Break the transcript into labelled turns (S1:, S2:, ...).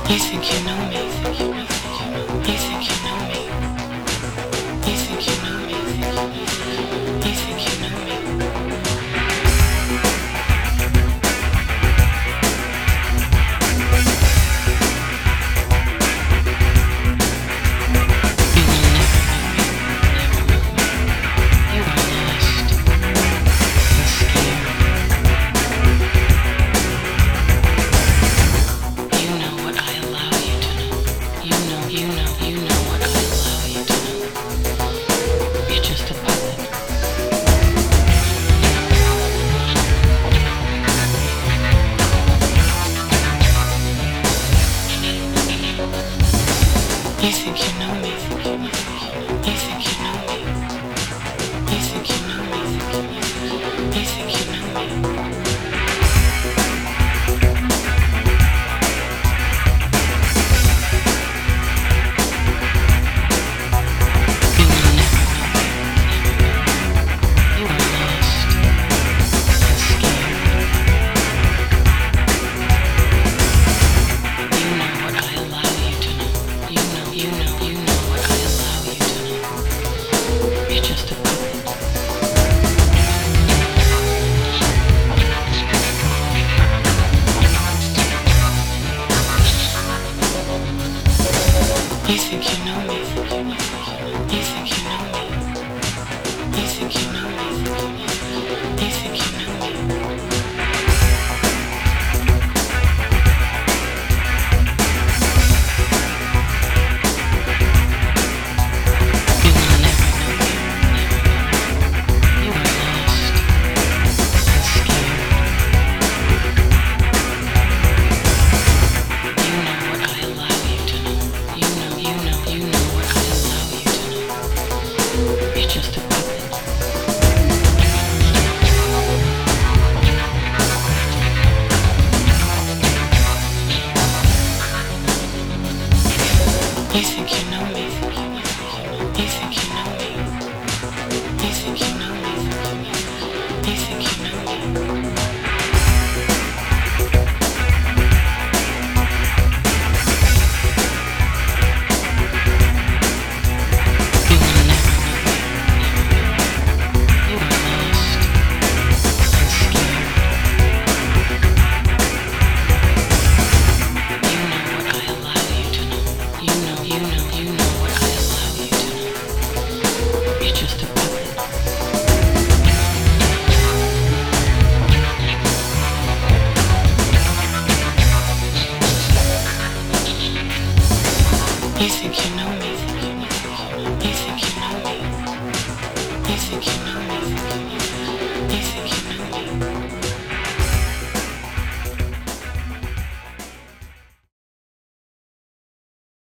S1: You think you know me? You think you know me? You think you know me? You think you know me? You will never know me. You are lost. So scared. You know what I allow you to know. You know what I allow you to know. You're just a puppet. You think you know me. You think you know me. You think you know me. You think you know me. You will never know me. You are lost. So scared. You know what I allow you to know. You know what I allow you to know. You're just a puppet. You think you know me. You think you know me. You think you know me. You think you know me. You will never know me. You are lost. So scared. You know what I allow you to know. You know what I allow you to know. You're just a puppet. You think you know me. You think you know me. You think you know me. You think you know me. You will never know me. You are lost. So scared. You know what I allow you to know. You know what I allow you to know. You're just a puppet. You think you know